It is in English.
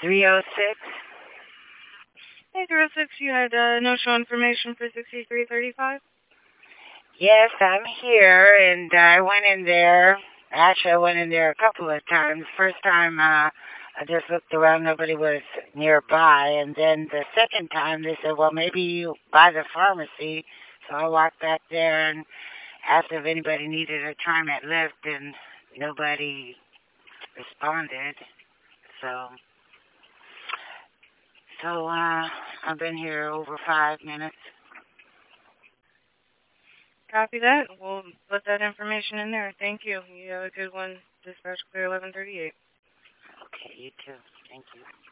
306. Hey, 306, you had no show information for 6335? Yes, I'm here, and I went in there. Actually, I went in there a couple of times. First time, I just looked around, nobody was nearby. And then the second time, they said, well, maybe you by the pharmacy. So I walked back there and asked if anybody needed a TriMet lift, and nobody responded. So, so I've been here over 5 minutes. Copy that. We'll put that information in there. Thank you. You have a good one. Dispatch clear 1138. Okay, you too. Thank you.